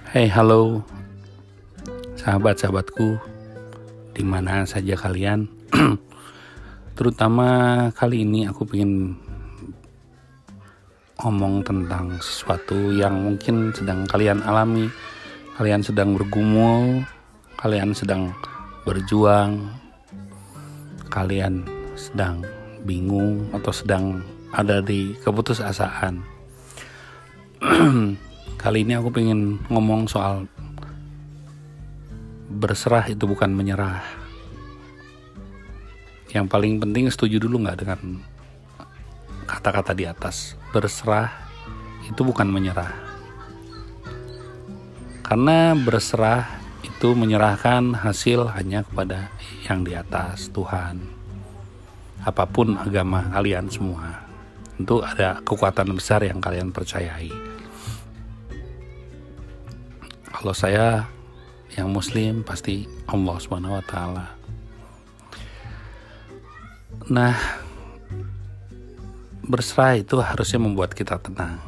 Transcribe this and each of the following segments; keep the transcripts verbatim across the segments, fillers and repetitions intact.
Hey, halo sahabat-sahabatku, di mana saja kalian. Terutama kali ini aku ingin ngomong tentang sesuatu yang mungkin sedang kalian alami. Kalian sedang bergumul, kalian sedang berjuang, kalian sedang bingung atau sedang ada di keputusasaan. Kali ini aku pengen ngomong soal berserah itu bukan menyerah. Yang paling penting setuju dulu gak dengan kata-kata di atas. Berserah itu bukan menyerah. Karena berserah itu menyerahkan hasil hanya kepada yang di atas, Tuhan. Apapun agama kalian semua, tentu ada kekuatan besar yang kalian percayai. Kalau saya yang muslim pasti Allah Subhanahu wa taala. Nah, berserah itu harusnya membuat kita tenang.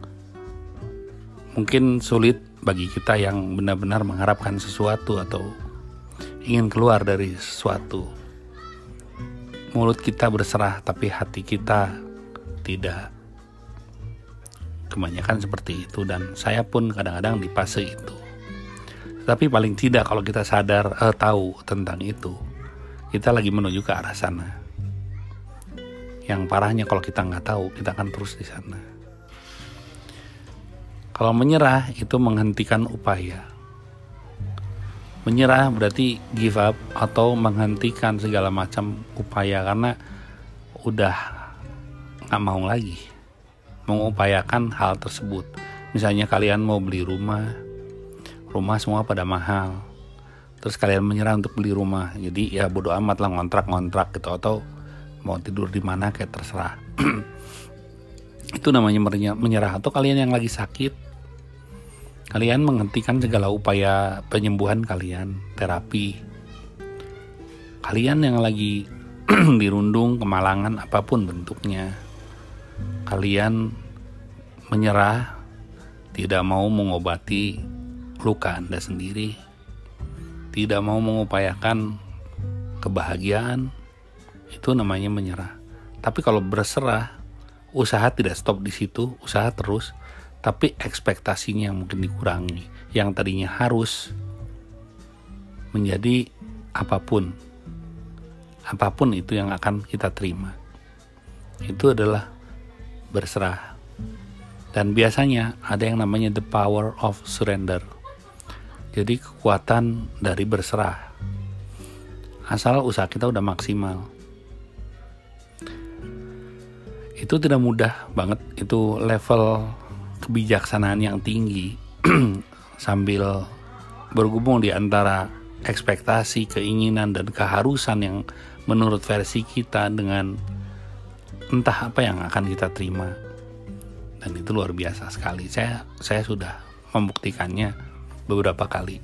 Mungkin sulit bagi kita yang benar-benar mengharapkan sesuatu atau ingin keluar dari sesuatu. Mulut kita berserah tapi hati kita tidak. Kebanyakan seperti itu, dan saya pun kadang-kadang di fase itu. Tapi paling tidak kalau kita sadar, eh, tahu tentang itu, kita lagi menuju ke arah sana. Yang parahnya kalau kita nggak tahu, kita akan terus di sana. Kalau menyerah itu menghentikan upaya. Menyerah berarti give up atau menghentikan segala macam upaya karena udah nggak mau lagi mengupayakan hal tersebut. Misalnya kalian mau beli rumah, rumah semua pada mahal, terus kalian menyerah untuk beli rumah, jadi ya bodo amat lah ngontrak-ngontrak gitu, atau mau tidur di mana kayak terserah. Itu namanya menyerah. Atau kalian yang lagi sakit, kalian menghentikan segala upaya penyembuhan kalian, terapi. Kalian yang lagi dirundung, kemalangan apapun bentuknya, kalian menyerah, tidak mau mengobati luka Anda sendiri, tidak mau mengupayakan kebahagiaan, itu namanya menyerah. Tapi kalau berserah, usaha tidak stop di situ, usaha terus, tapi ekspektasinya mungkin dikurangi. Yang tadinya harus menjadi apapun, apapun itu yang akan kita terima. Itu adalah berserah. Dan biasanya ada yang namanya the power of surrender. Jadi kekuatan dari berserah. Asal usaha kita udah maksimal. Itu tidak mudah banget, itu level kebijaksanaan yang tinggi. Sambil bergabung di antara ekspektasi, keinginan, dan keharusan yang menurut versi kita dengan entah apa yang akan kita terima. Dan itu luar biasa sekali. Saya saya sudah membuktikannya beberapa kali.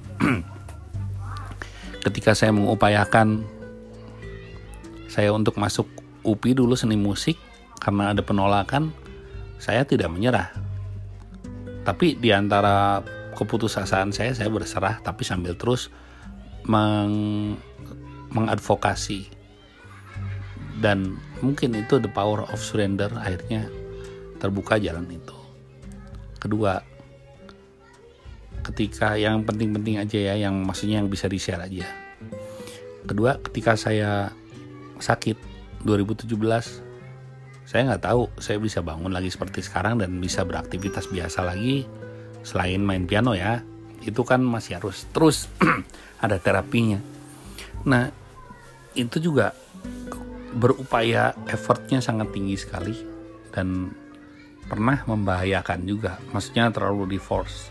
Ketika saya mengupayakan saya untuk masuk U P I dulu, seni musik, karena ada penolakan, saya tidak menyerah. Tapi di antara keputusasaan saya, saya berserah tapi sambil terus meng, mengadvokasi. Dan mungkin itu the power of surrender, akhirnya terbuka jalan itu. Kedua, ketika yang penting-penting aja ya, yang maksudnya yang bisa di-share aja. Kedua, ketika saya sakit dua ribu tujuh belas, saya nggak tahu saya bisa bangun lagi seperti sekarang dan bisa beraktivitas biasa lagi selain main piano ya. Itu kan masih harus terus ada terapinya. Nah, itu juga berupaya, effortnya sangat tinggi sekali dan pernah membahayakan juga. Maksudnya terlalu di force,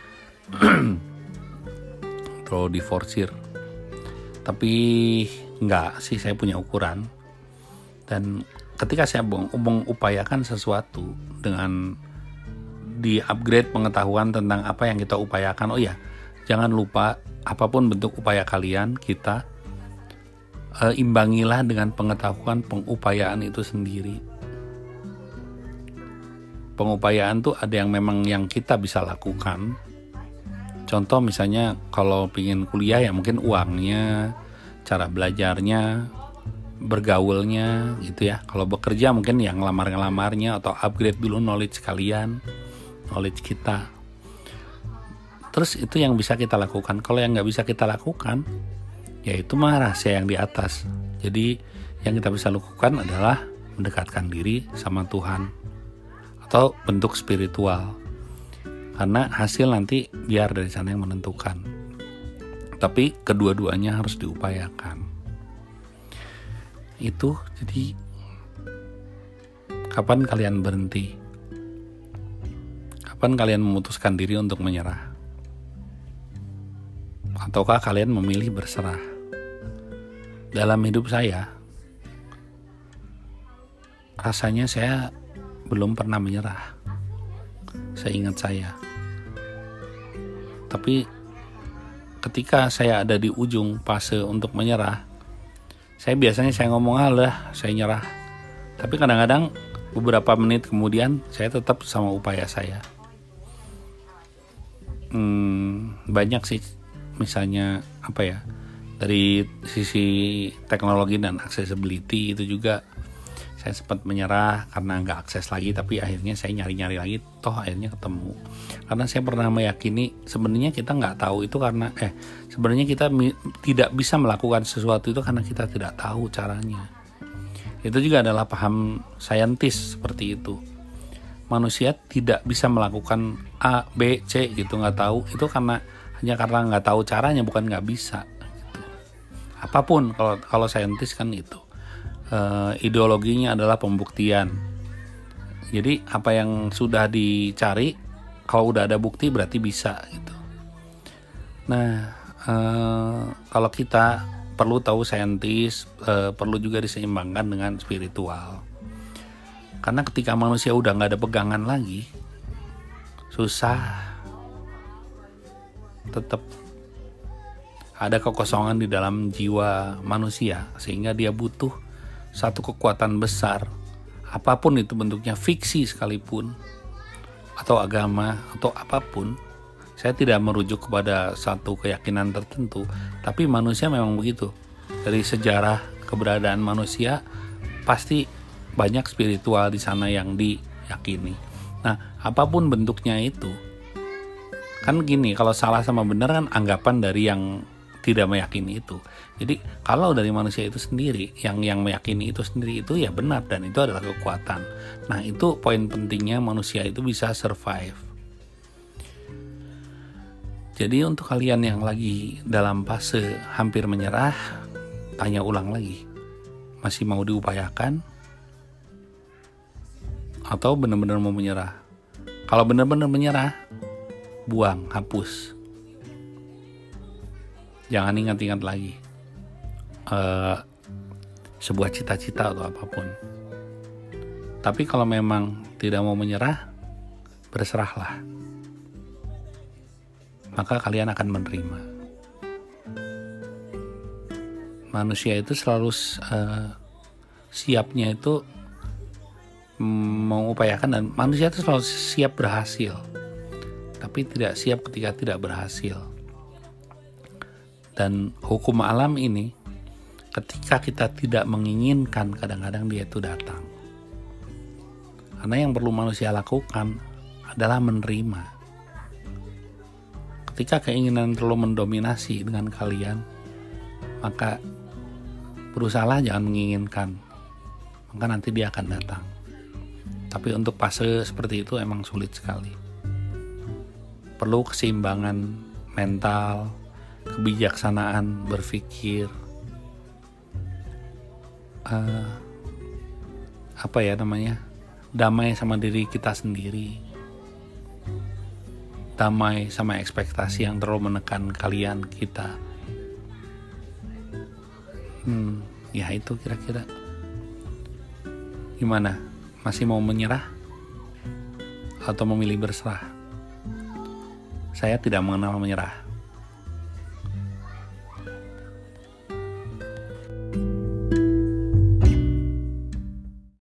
terlalu diforsir. Tapi enggak sih, saya punya ukuran. Dan ketika saya mengupayakan sesuatu dengan di-upgrade pengetahuan tentang apa yang kita upayakan, oh ya, jangan lupa apapun bentuk upaya kalian, kita e, imbangilah dengan pengetahuan pengupayaan itu sendiri. Pengupayaan tuh ada yang memang yang kita bisa lakukan, Contoh misalnya kalau pengen kuliah ya mungkin uangnya, cara belajarnya, bergaulnya gitu ya. Kalau bekerja mungkin yang ngelamar-ngelamarnya atau upgrade dulu knowledge kalian, knowledge kita. Terus itu yang bisa kita lakukan. Kalau yang nggak bisa kita lakukan, ya itu mah rahasia yang di atas. Jadi yang kita bisa lakukan adalah mendekatkan diri sama Tuhan atau bentuk spiritual. Karena hasil nanti biar dari sana yang menentukan. Tapi kedua-duanya harus diupayakan. Itu jadi kapan kalian berhenti? Kapan kalian memutuskan diri untuk menyerah? Ataukah kalian memilih berserah? Dalam hidup saya, rasanya saya belum pernah menyerah. Seingat saya. Tapi ketika saya ada di ujung fase untuk menyerah, saya biasanya saya ngomong alah, saya nyerah. Tapi kadang-kadang beberapa menit kemudian saya tetap sama upaya saya. Hmm, banyak sih. Misalnya apa ya, dari sisi teknologi dan accessibility itu juga saya sempat menyerah karena nggak akses lagi, tapi akhirnya saya nyari-nyari lagi, toh akhirnya ketemu. Karena saya pernah meyakini sebenarnya kita nggak tahu itu karena eh sebenarnya kita mi- tidak bisa melakukan sesuatu itu karena kita tidak tahu caranya. Itu juga adalah paham saintis seperti itu. Manusia tidak bisa melakukan A, B, C gitu, nggak tahu itu karena hanya karena nggak tahu caranya, bukan nggak bisa gitu. Apapun kalau kalau saintis kan itu uh, ideologinya adalah pembuktian. Jadi apa yang sudah dicari kalau udah ada bukti berarti bisa gitu. Nah uh, kalau kita perlu tahu saintis, uh, perlu juga diseimbangkan dengan spiritual. Karena ketika manusia udah nggak ada pegangan lagi, susah. Tetap ada kekosongan di dalam jiwa manusia sehingga dia butuh satu kekuatan besar, apapun itu bentuknya, fiksi sekalipun atau agama atau apapun. Saya tidak merujuk kepada satu keyakinan tertentu, tapi manusia memang begitu. Dari sejarah keberadaan manusia pasti banyak spiritual di sana yang diyakini. Nah, apapun bentuknya itu, kan gini, kalau salah sama benar kan anggapan dari yang tidak meyakini itu. Jadi kalau dari manusia itu sendiri, yang yang meyakini itu sendiri itu ya benar dan itu adalah kekuatan. Nah itu poin pentingnya manusia itu bisa survive. Jadi untuk kalian yang lagi dalam fase hampir menyerah, tanya ulang lagi. Masih mau diupayakan? Atau benar-benar mau menyerah? Kalau benar-benar menyerah, buang, hapus. Jangan ingat-ingat lagi uh, sebuah cita-cita atau apapun. Tapi kalau memang tidak mau menyerah, berserahlah. Maka kalian akan menerima. Manusia itu selalu uh, siapnya itu mengupayakan, dan manusia itu selalu siap berhasil. Tapi tidak siap ketika tidak berhasil. Dan hukum alam ini, ketika kita tidak menginginkan, kadang-kadang dia itu datang. Karena yang perlu manusia lakukan adalah menerima. Ketika keinginan terlalu mendominasi dengan kalian, maka berusahalah jangan menginginkan, maka nanti dia akan datang. Tapi untuk fase seperti itu emang sulit sekali. Perlu keseimbangan mental, kebijaksanaan berpikir, uh, apa ya namanya, damai sama diri kita sendiri, damai sama ekspektasi yang terlalu menekan kalian kita. Hmm, ya itu kira-kira. Gimana? Masih mau menyerah? Atau memilih berserah? Saya tidak mengenal menyerah.